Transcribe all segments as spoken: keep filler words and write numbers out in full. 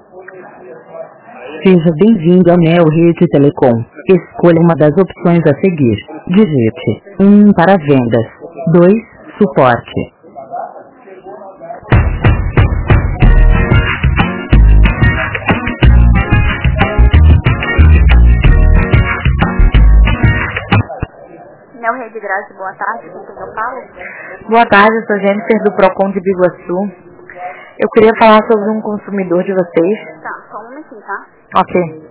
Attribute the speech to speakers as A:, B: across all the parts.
A: Seja bem-vindo à Neo Rede Telecom. Escolha uma das opções a seguir. Digite um para vendas, dois suporte.
B: Neo Rede Graça, boa tarde, com quem eu falo?
C: Boa tarde, eu sou Jennifer do Procon de Biguaçu. Eu queria falar sobre um consumidor de vocês.
B: Tá, só um minutinho, tá?
C: Ok.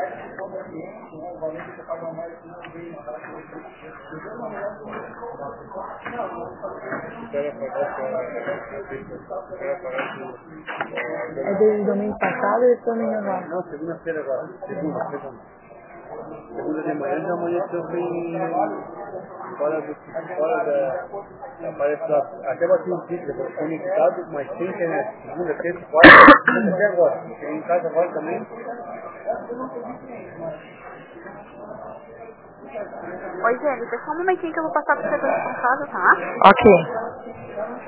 C: É desde domingo passado e estou me renovando.
D: Não, segunda-feira agora. Segunda, segunda. Segunda de manhã já amanheceu bem fora do fora da. Aparece lá. Até bati um pico, depois conectado, mas sem internet. Segunda, terça, quarta, até agora. Cheguei em casa agora também.
B: Oi, Jennifer, só um momentinho que eu vou passar pro setor responsável, tá?
C: Ok.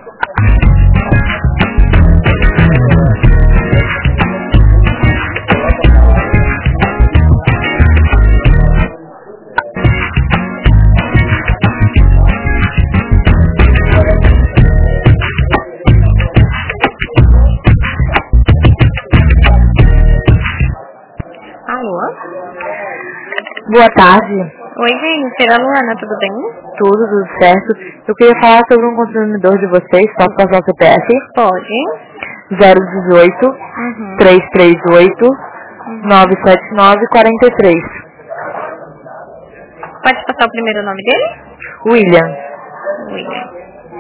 E: Alô?
C: Boa tarde.
E: Oi, Jennifer, a Luana, tudo bem?
C: Tudo, tudo certo. Eu queria falar sobre um consumidor de vocês. Posso passar o C P F?
E: Pode.
C: zero dezoito,
E: Uhum.
C: trezentos e trinta e oito, novecentos e setenta e nove, quarenta e três.
E: Pode passar o primeiro nome dele?
C: William.
E: William.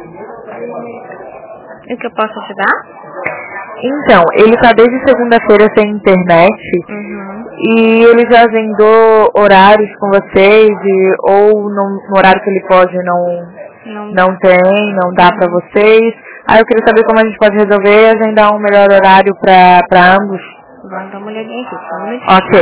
E: E o que eu posso ajudar?
C: Então, ele está desde segunda-feira sem internet.
E: Uhum.
C: E ele já agendou horários com vocês, e, ou no, no horário que ele pode não,
E: Não.
C: não tem, não dá pra vocês. Aí eu queria saber como a gente pode resolver e agendar um melhor horário pra, pra ambos.
E: Vamos dar uma olhadinha aqui, só um minutinho.
C: Ok.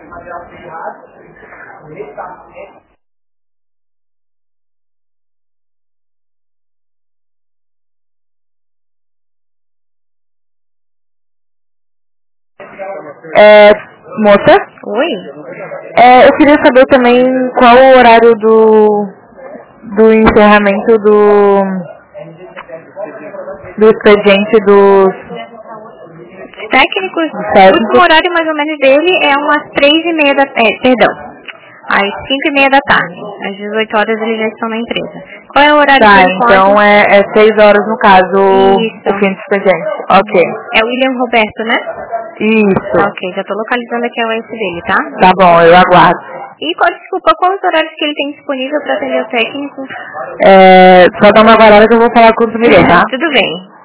C: É, moça?
E: Oi?
C: É, eu queria saber também qual o horário do, do encerramento do, do expediente dos
E: Técnicos, o
C: técnicos.
E: último horário mais ou menos dele é umas três e meia da é, perdão, às cinco e meia da tarde. Às dezoito horas eles já estão na empresa. Qual é o horário
C: Tá,
E: que ele
C: então
E: pode?
C: é, é seis horas no caso o,
E: Isso.
C: o fim do expediente. Ok.
E: É o William Roberto, né?
C: Isso.
E: Ok, já tô localizando aqui a U S dele, tá?
C: Tá bom, eu aguardo.
E: E qual, desculpa, quais os horários que ele tem disponível para atender o técnico?
C: É, só dá uma varada que eu vou falar com o consumidor, tá?
E: Tudo bem.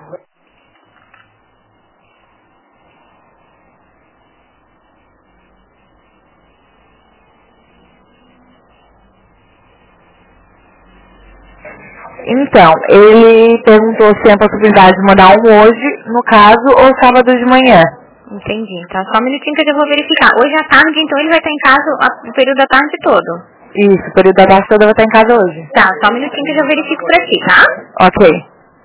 C: Então, ele perguntou se tem a possibilidade de mandar um hoje, no caso, ou sábado de manhã.
E: Entendi. Tá, só um minutinho que eu já vou verificar. Hoje à tarde, então, ele vai estar em casa a- o período da tarde todo.
C: Isso, o período da tarde toda vai estar em casa hoje.
E: Tá, só um minutinho que eu já verifico pra ti, tá?
C: Ok.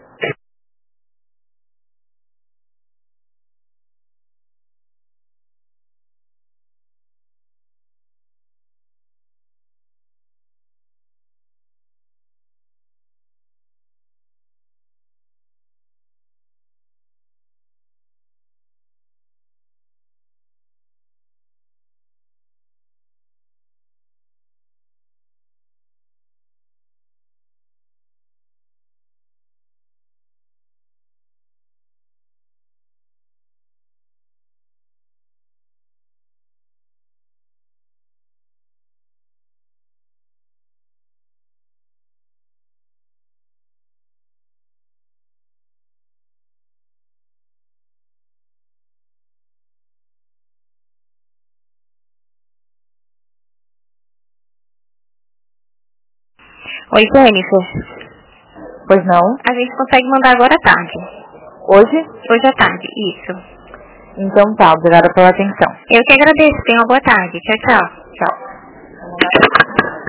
E: Oi, Jennifer.
C: Pois não?
E: A gente consegue mandar agora à tarde.
C: Hoje?
E: Hoje à tarde, isso.
C: Então tá, obrigada pela atenção.
E: Eu que agradeço. Tenha uma boa tarde. Tchau, tchau.
C: Tchau.